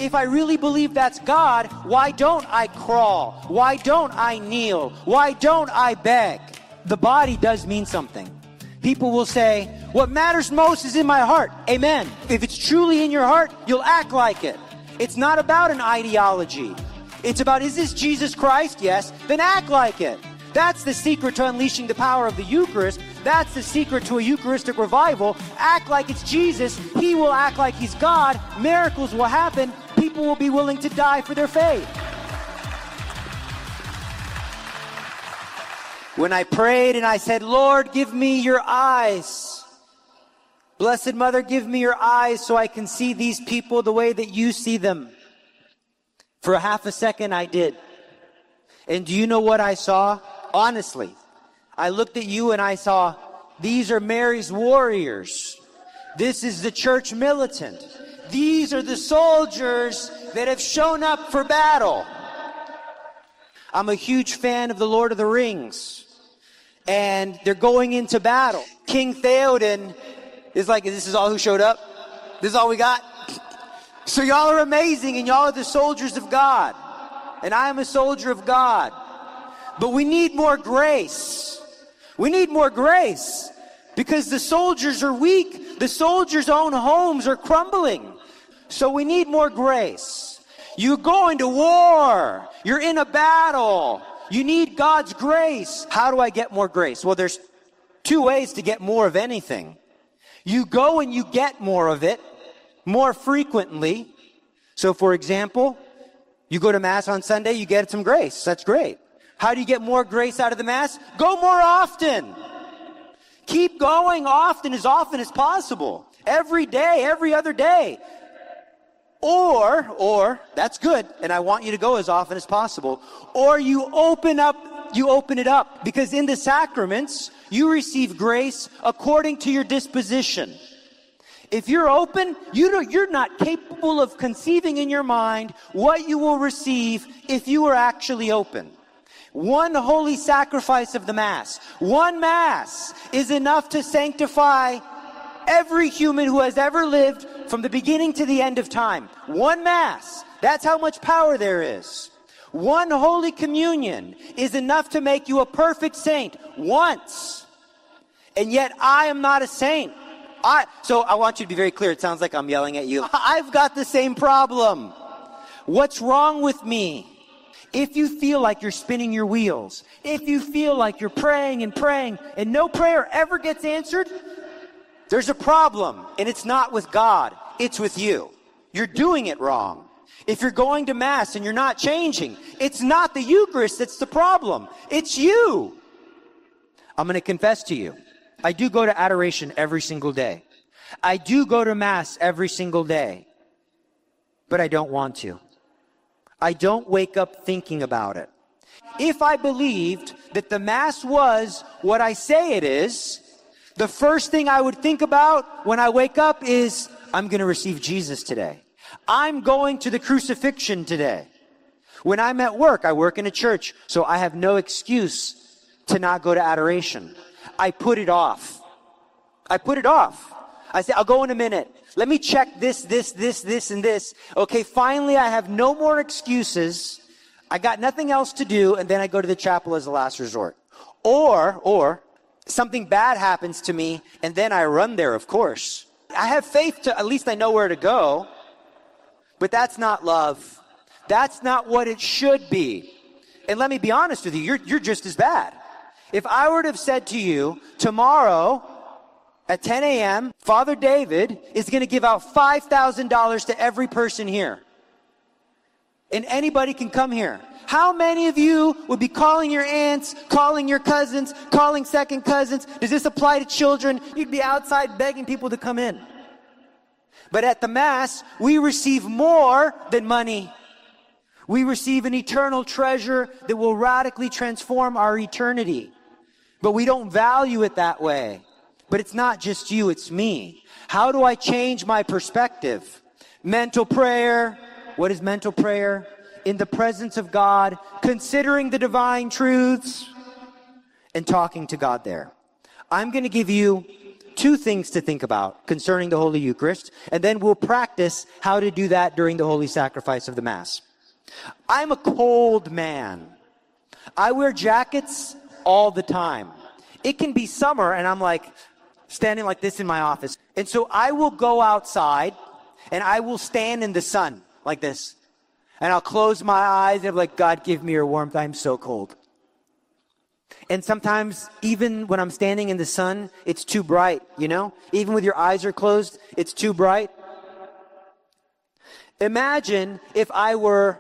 If I really believe that's God, why don't I crawl? Why don't I kneel? Why don't I beg? The body does mean something. People will say, what matters most is in my heart. Amen. If it's truly in your heart, you'll act like it. It's not about an ideology. It's about, is this Jesus Christ? Yes. Then act like it. That's the secret to unleashing the power of the Eucharist. That's the secret to a Eucharistic revival. Act like it's Jesus. He will act like he's God. Miracles will happen. People will be willing to die for their faith. When I prayed and I said, Lord, give me your eyes. Blessed Mother, give me your eyes so I can see these people the way that you see them. For a half a second, I did. And do you know what I saw? Honestly, I looked at you and I saw, these are Mary's warriors. This is the church militant. These are the soldiers that have shown up for battle. I'm a huge fan of the Lord of the Rings. And they're going into battle. King Theoden is like, this is all who showed up? This is all we got? So y'all are amazing and y'all are the soldiers of God. And I am a soldier of God. But we need more grace. We need more grace. Because the soldiers are weak. The soldiers' own homes are crumbling. So we need more grace. You're going to war. You're in a battle. You need God's grace. How do I get more grace? Well, there's two ways to get more of anything. You go and you get more of it more frequently. So, for example, you go to Mass on Sunday, you get some grace. That's great. How do you get more grace out of the Mass? Go more often. Keep going often as possible. Every day, every other day. Or, that's good, and I want you to go as often as possible. Or you open it up, because in the sacraments, you receive grace according to your disposition. If you're open, you're not capable of conceiving in your mind what you will receive if you are actually open. One holy sacrifice of the Mass, one Mass is enough to sanctify every human who has ever lived from the beginning to the end of time. One Mass. That's how much power there is. One Holy Communion is enough to make you a perfect saint once. And yet I am not a saint. So I want you to be very clear. It sounds like I'm yelling at you. I've got the same problem. What's wrong with me? If you feel like you're spinning your wheels, if you feel like you're praying and no prayer ever gets answered, there's a problem, and it's not with God, it's with you. You're doing it wrong. If you're going to Mass and you're not changing, it's not the Eucharist that's the problem. It's you. I'm going to confess to you. I do go to adoration every single day. I do go to Mass every single day. But I don't want to. I don't wake up thinking about it. If I believed that the Mass was what I say it is, the first thing I would think about when I wake up is, I'm going to receive Jesus today. I'm going to the crucifixion today. When I'm at work, I work in a church, so I have no excuse to not go to adoration. I put it off. I say, I'll go in a minute. Let me check this, and this. Okay, finally I have no more excuses. I got nothing else to do, and then I go to the chapel as a last resort. Or something bad happens to me, and then I run there, of course. I have faith to, at least I know where to go. But that's not love. That's not what it should be. And let me be honest with you, you're just as bad. If I were to have said to you, tomorrow at 10 a.m., Father David is going to give out $5,000 to every person here. And anybody can come here. How many of you would be calling your aunts, calling your cousins, calling second cousins? Does this apply to children? You'd be outside begging people to come in. But at the Mass, we receive more than money. We receive an eternal treasure that will radically transform our eternity. But we don't value it that way. But it's not just you, it's me. How do I change my perspective? Mental prayer. What is mental prayer? In the presence of God, considering the divine truths, and talking to God there. I'm going to give you two things to think about concerning the Holy Eucharist, and then we'll practice how to do that during the Holy Sacrifice of the Mass. I'm a cold man. I wear jackets all the time. It can be summer and I'm like standing like this in my office. And so I will go outside and I will stand in the sun like this. And I'll close my eyes and I'm like, God, give me your warmth. I'm so cold. And sometimes, even when I'm standing in the sun, it's too bright, you know? Even with your eyes are closed, it's too bright. Imagine if I were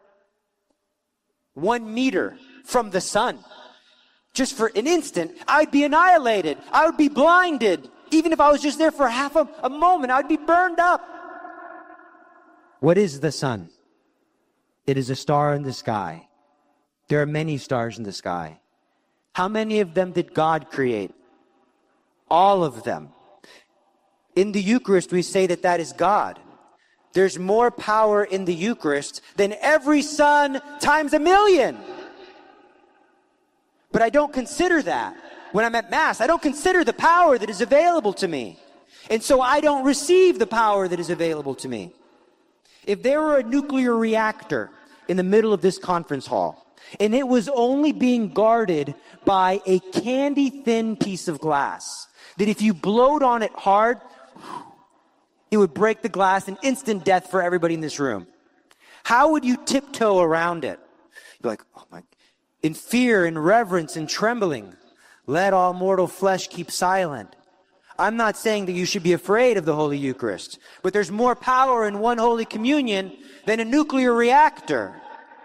1 meter from the sun. Just for an instant, I'd be annihilated. I would be blinded. Even if I was just there for half a moment, I'd be burned up. What is the sun? It is a star in the sky. There are many stars in the sky. How many of them did God create? All of them. In the Eucharist, we say that that is God. There's more power in the Eucharist than every sun times 1,000,000. But I don't consider that. When I'm at Mass, I don't consider the power that is available to me. And so I don't receive the power that is available to me. If there were a nuclear reactor in the middle of this conference hall, and it was only being guarded by a candy-thin piece of glass, that if you blowed on it hard, it would break the glass and instant death for everybody in this room. How would you tiptoe around it? You'd be like, oh my, in fear, in reverence, in trembling, let all mortal flesh keep silent. I'm not saying that you should be afraid of the Holy Eucharist, but there's more power in one Holy Communion than a nuclear reactor.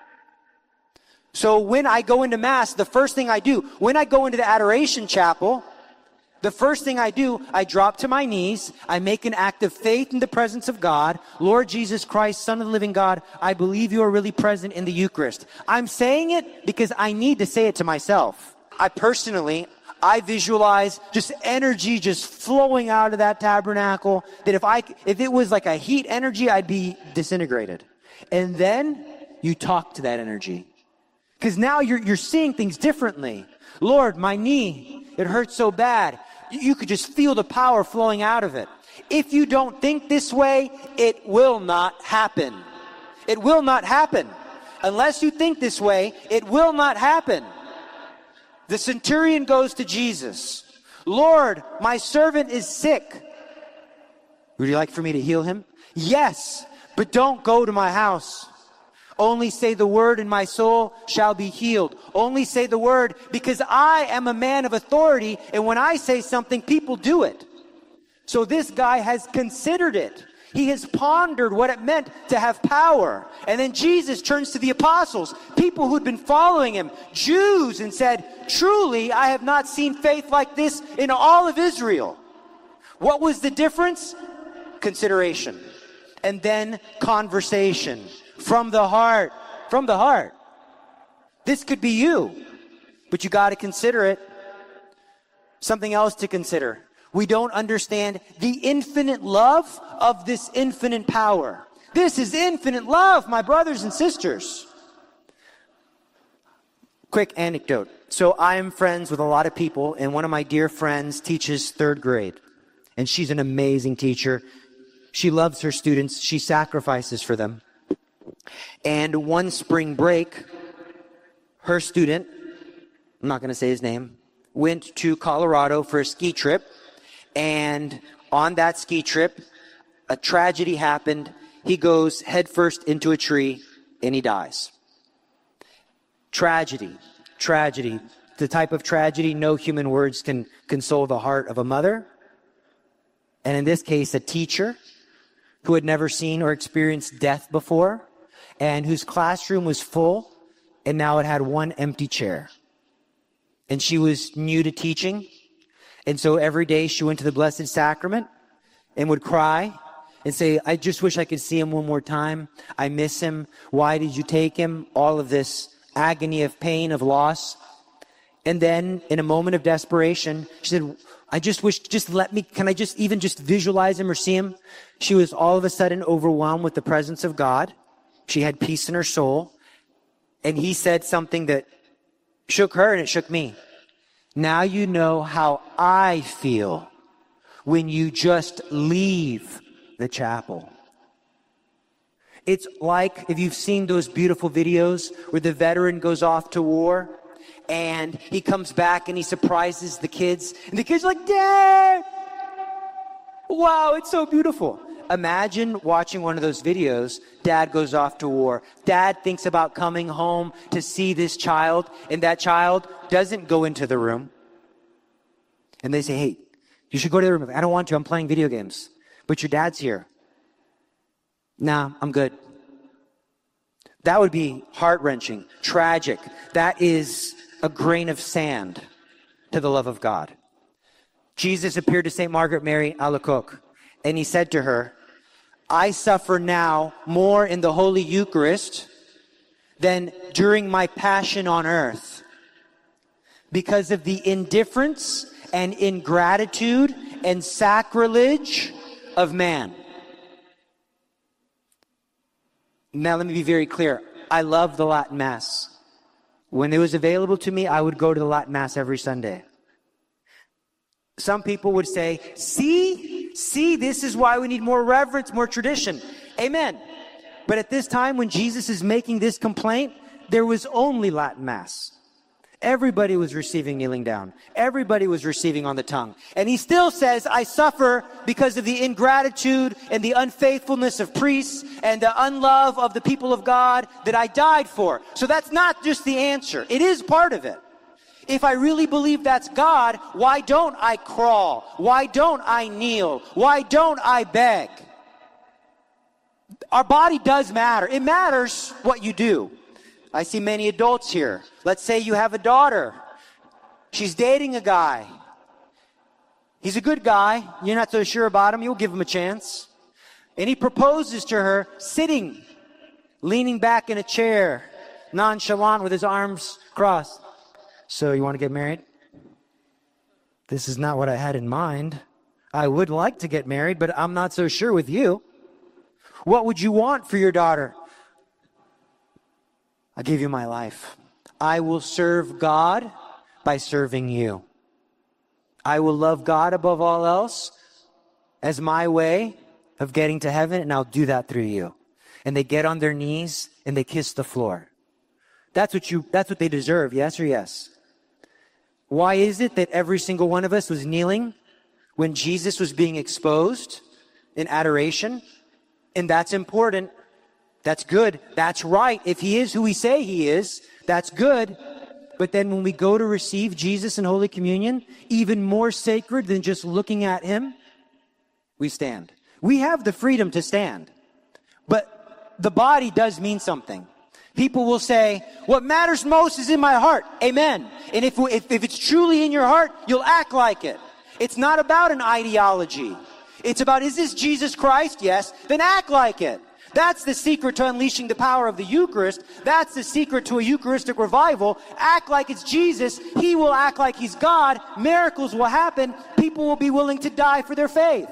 So when I go into Mass, the first thing I do, when I go into the Adoration Chapel, the first thing I do, I drop to my knees, I make an act of faith in the presence of God. Lord Jesus Christ, Son of the living God, I believe you are really present in the Eucharist. I'm saying it because I need to say it to myself. I visualize just energy just flowing out of that tabernacle, that if it was like a heat energy, I'd be disintegrated. And then you talk to that energy. Because now you're seeing things differently. Lord, my knee, it hurts so bad. You could just feel the power flowing out of it. If you don't think this way, it will not happen. It will not happen. Unless you think this way, it will not happen. The centurion goes to Jesus. Lord, my servant is sick. Would you like for me to heal him? Yes, but don't go to my house. Only say the word and my soul shall be healed. Only say the word, because I am a man of authority, and when I say something, people do it. So this guy has considered it. He has pondered what it meant to have power. And then Jesus turns to the apostles, people who'd been following him, Jews, and said, truly, I have not seen faith like this in all of Israel. What was the difference? Consideration. And then conversation. From the heart. From the heart. This could be you, but you got to consider it. Something else to consider. We don't understand the infinite love of this infinite power. This is infinite love, my brothers and sisters. Quick anecdote. So I am friends with a lot of people, and one of my dear friends teaches 3rd grade. And she's an amazing teacher. She loves her students. She sacrifices for them. And one spring break, her student, I'm not going to say his name, went to Colorado for a ski trip. And on that ski trip, a tragedy happened. He goes headfirst into a tree and he dies. Tragedy. Tragedy. The type of tragedy no human words can console the heart of a mother. And in this case, a teacher who had never seen or experienced death before, and whose classroom was full, and now it had one empty chair. And she was new to teaching, and so every day she went to the Blessed Sacrament and would cry and say, I just wish I could see him one more time. I miss him. Why did you take him? All of this agony of pain, of loss. And then in a moment of desperation, she said, I just wish, can I just even just visualize him or see him? She was all of a sudden overwhelmed with the presence of God. She had peace in her soul. And he said something that shook her and it shook me. Now you know how I feel when you just leave the chapel. It's like if you've seen those beautiful videos where the veteran goes off to war and he comes back and he surprises the kids. And the kids are like, Dad! Wow, it's so beautiful. Imagine watching one of those videos. Dad goes off to war. Dad thinks about coming home to see this child, and that child doesn't go into the room. And they say, hey, you should go to the room. I don't want to. I'm playing video games. But your dad's here. Nah, I'm good. That would be heart-wrenching, tragic. That is a grain of sand to the love of God. Jesus appeared to St. Margaret Mary Alacoque, and he said to her, I suffer now more in the Holy Eucharist than during my passion on earth because of the indifference and ingratitude and sacrilege of man. Now let me be very clear. I love the Latin Mass. When it was available to me, I would go to the Latin Mass every Sunday. Some people would say, see, this is why we need more reverence, more tradition. Amen. But at this time when Jesus is making this complaint, there was only Latin Mass. Everybody was receiving kneeling down. Everybody was receiving on the tongue. And he still says, I suffer because of the ingratitude and the unfaithfulness of priests and the unlove of the people of God that I died for. So that's not just the answer. It is part of it. If I really believe that's God, why don't I crawl? Why don't I kneel? Why don't I beg? Our body does matter. It matters what you do. I see many adults here. Let's say you have a daughter. She's dating a guy. He's a good guy. You're not so sure about him. You'll give him a chance. And he proposes to her sitting, leaning back in a chair, nonchalant with his arms crossed. So you want to get married? This is not what I had in mind. I would like to get married, but I'm not so sure with you. What would you want for your daughter? I'll give you my life. I will serve God by serving you. I will love God above all else as my way of getting to heaven, and I'll do that through you. And they get on their knees and they kiss the floor. That's what they deserve, yes or yes? Why is it that every single one of us was kneeling when Jesus was being exposed in adoration? And that's important. That's good. That's right. If he is who we say he is, that's good. But then when we go to receive Jesus in Holy Communion, even more sacred than just looking at him, we stand. We have the freedom to stand. But the body does mean something. People will say, what matters most is in my heart. Amen. And if it's truly in your heart, you'll act like it. It's not about an ideology. It's about, is this Jesus Christ? Yes. Then act like it. That's the secret to unleashing the power of the Eucharist. That's the secret to a Eucharistic revival. Act like it's Jesus. He will act like he's God. Miracles will happen. People will be willing to die for their faith.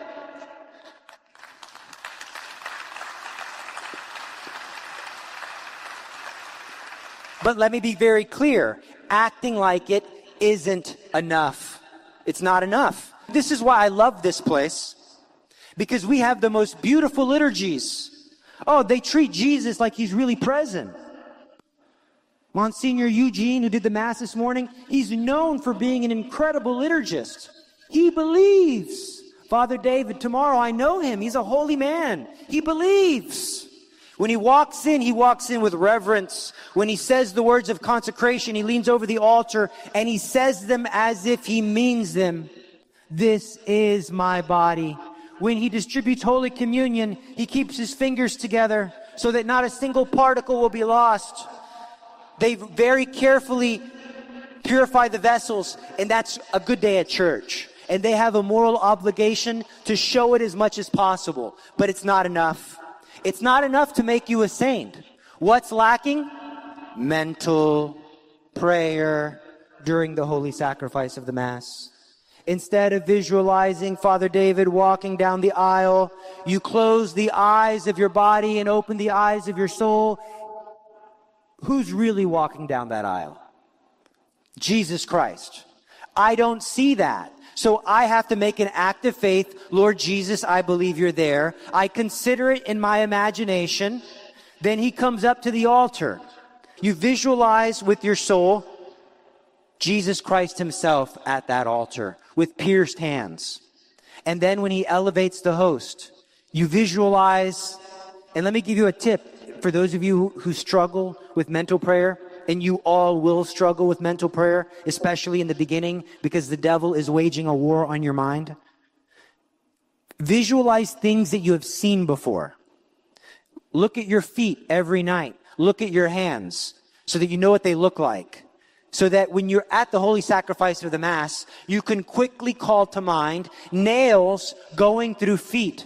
But let me be very clear. Acting like it isn't enough. It's not enough. This is why I love this place. Because we have the most beautiful liturgies. Oh, they treat Jesus like he's really present. Monsignor Eugene, who did the Mass this morning, he's known for being an incredible liturgist. He believes. Father David, tomorrow I know him. He's a holy man. He believes. When he walks in with reverence. When he says the words of consecration, he leans over the altar and he says them as if he means them. This is my body. When he distributes Holy Communion, he keeps his fingers together so that not a single particle will be lost. They very carefully purify the vessels, and that's a good day at church. And they have a moral obligation to show it as much as possible. But it's not enough. It's not enough to make you a saint. What's lacking? Mental prayer during the holy sacrifice of the Mass. Instead of visualizing Father David walking down the aisle, you close the eyes of your body and open the eyes of your soul. Who's really walking down that aisle? Jesus Christ. I don't see that. So I have to make an act of faith. Lord Jesus, I believe you're there. I consider it in my imagination. Then he comes up to the altar. You visualize with your soul Jesus Christ himself at that altar with pierced hands. And then when he elevates the host, you visualize, and let me give you a tip for those of you who struggle with mental prayer, and you all will struggle with mental prayer, especially in the beginning, because the devil is waging a war on your mind. Visualize things that you have seen before. Look at your feet every night. Look at your hands so that you know what they look like. So that when you're at the holy sacrifice of the Mass, you can quickly call to mind nails going through feet.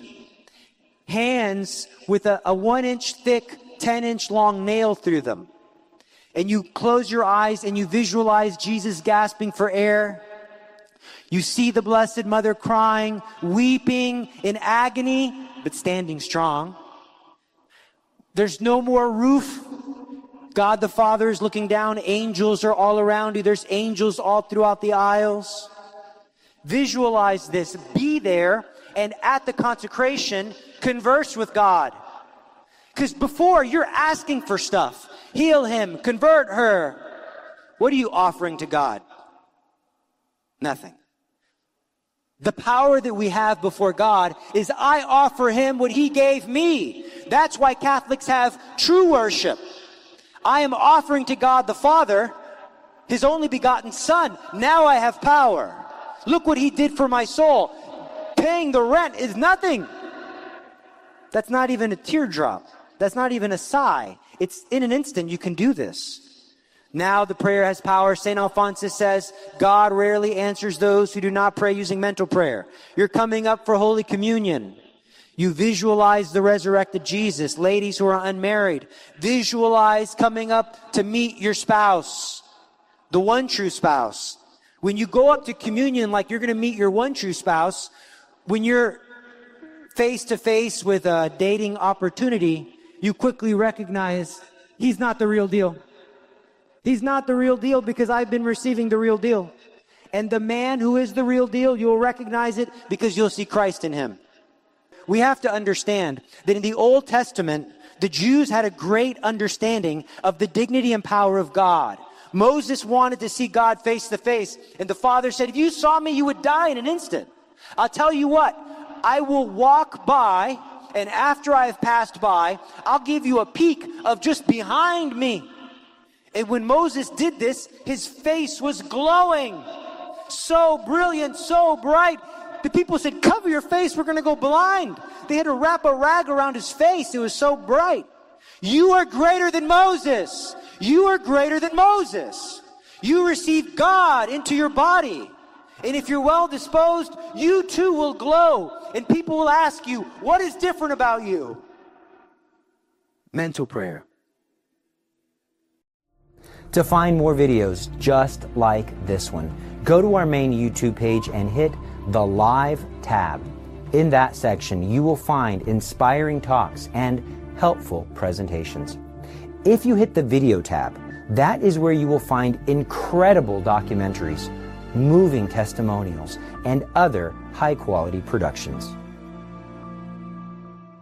Hands with a 1-inch thick, 10-inch long nail through them. And you close your eyes and you visualize Jesus gasping for air. You see the Blessed Mother crying, weeping in agony, but standing strong. There's no more roof. God the Father is looking down. Angels are all around you. There's angels all throughout the aisles. Visualize this. Be there. And at the consecration, converse with God. Because before, you're asking for stuff. Heal him. Convert her. What are you offering to God? Nothing. The power that we have before God is I offer him what he gave me. That's why Catholics have true worship. I am offering to God the Father his only begotten Son. Now I have power. Look what he did for my soul. Paying the rent is nothing. That's not even a teardrop. That's not even a sigh. It's in an instant you can do this. Now the prayer has power. St. Alphonsus says, God rarely answers those who do not pray using mental prayer. You're coming up for Holy Communion. You visualize the resurrected Jesus. Ladies who are unmarried, visualize coming up to meet your spouse, the one true spouse. When you go up to communion like you're going to meet your one true spouse, when you're face to face with a dating opportunity, you quickly recognize he's not the real deal. He's not the real deal because I've been receiving the real deal. And the man who is the real deal, you'll recognize it because you'll see Christ in him. We have to understand that in the Old Testament, the Jews had a great understanding of the dignity and power of God. Moses wanted to see God face to face, and the Father said, if you saw me, you would die in an instant. I'll tell you what, I will walk by, and after I have passed by, I'll give you a peek of just behind me. And when Moses did this, his face was glowing. So brilliant, so bright. The people said, cover your face, we're going to go blind. They had to wrap a rag around his face. It was so bright. You are greater than Moses. You are greater than Moses. You receive God into your body. And if you're well disposed, you too will glow. And people will ask you, what is different about you? Mental prayer. To find more videos just like this one, go to our main YouTube page and hit the Live tab. In that section, you will find inspiring talks and helpful presentations. If you hit the Video tab, that is where you will find incredible documentaries, moving testimonials, and other high-quality productions.